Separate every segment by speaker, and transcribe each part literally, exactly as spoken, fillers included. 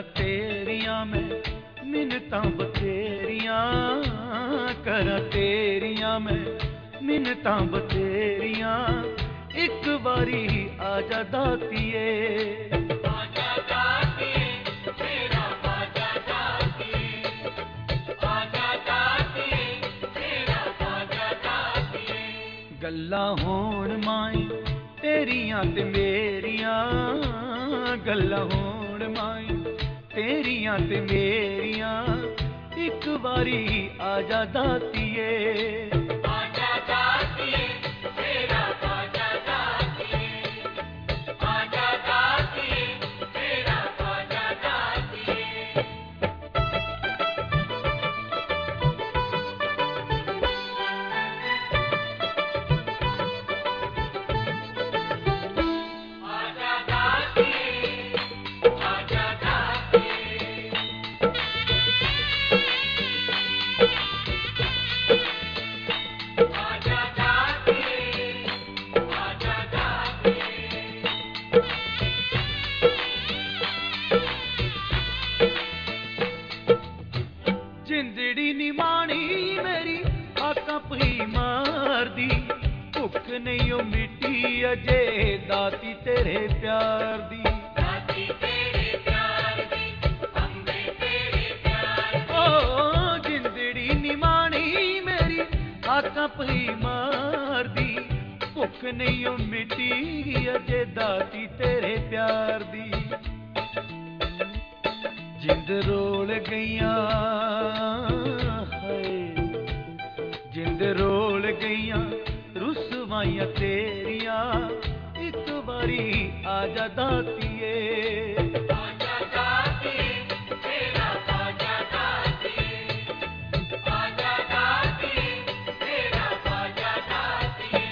Speaker 1: तेरियां मैं मिन्नतां बथेरियां, करा तेरियां मैं मिन्नतां बथेरियां, एक बारी आजा दातिए।
Speaker 2: आजा दातिए मेरा बाजा दातिए, आजा दातिए मेरा बाजा दातिए।
Speaker 1: गल्लां होण माए तेरियां ते मेरियां, गल्लां होण माए तेरियां ते मेरियां, एक बारी आजा दातिए।
Speaker 2: आजा दातिए मेरा बाजा दातिए, आजा दातिए मेरा बाजा दातिए। आजा दातिए, आजा दातिए, आजा दातिए, आजा दातिए।
Speaker 1: जिंदड़ी निमाणी मेरी आका पही मार दी, भुख नहीं ओ मिट्टी अजे दाती तेरे प्यार दी।
Speaker 2: दाती तेरे प्यार दी, अम्बे तेरे प्यार दी।
Speaker 1: ओ जिंदड़ी निमाणी मेरी आका पही मार दी, भुख नहीं ओ मिट्टी अजे दाती तेरे प्यार दी। जिंद रोल गईयां हाय, जिंद रोल गईयां रुसवाइयां तेरियां, एक बारी आजा दातिए।
Speaker 2: आजा दातिए मेरा बाजा दातिए, आजा दातिए मेरा बाजा दातिए।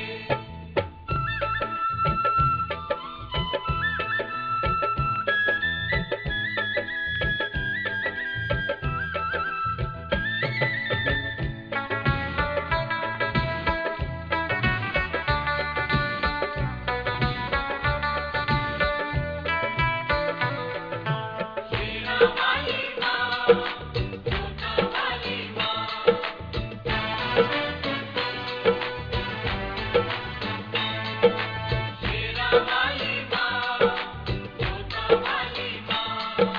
Speaker 2: शेरा वाली माँ, जोता वाली माँ, शेरा वाली माँ, जोता वाली माँ।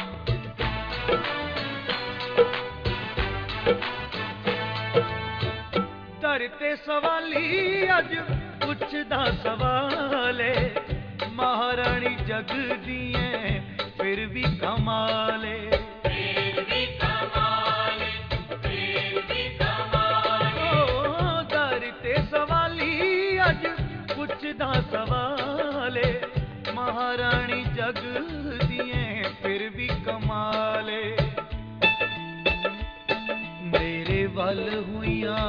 Speaker 1: धरते सवाली अज पुछदा सवाले, महारानी जग दिए फिर भी कमाले।
Speaker 2: फिर भी कमाल, फिर भी कमाल।
Speaker 1: ओ धरते सवाली अज पुछदा सवाले, महारानी जग दिए फिर भी कमाले। मेरे वल हुइयां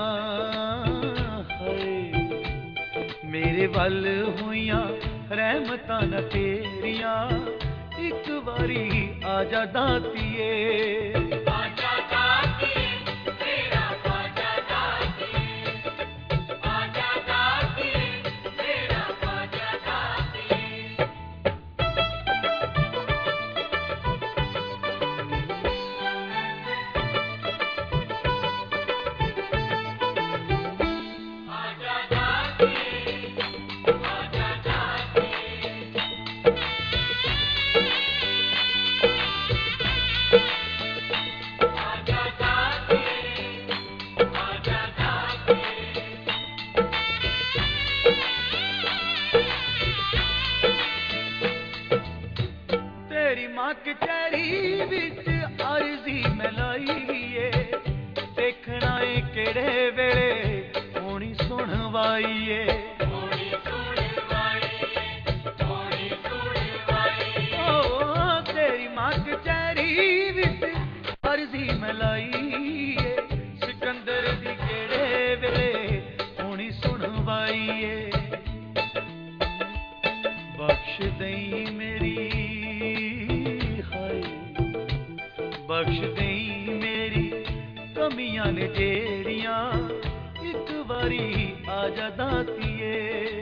Speaker 1: हाय, मेरे वल हुइयां रहमतां न तेरियां, एक बारी आजा दातिए।
Speaker 2: आजा दातिए मेरा बाजा दातिए, आजा दातिए मेरा बाजा दातिए। आजा दातिए, आजा दातिए, आजा दातिए, आजा दातिए।
Speaker 1: तेरी मां कचहरी विच अर्जी मैं लाईए, देखना ए केड़े वेले होनी सुनवाईए।
Speaker 2: थोड़ी सुनवाई, थोड़ी सुनवाई।
Speaker 1: ओ तेरी मां कचहरी विच अर्जी मैं लाईए, सिकंदर दी केड़े वेले होनी सुनवाईए। बख्श दई मेरी हाय, बख्श दई मेरी कमियां ने जेड़ियां, एक बारी आजा दातिए।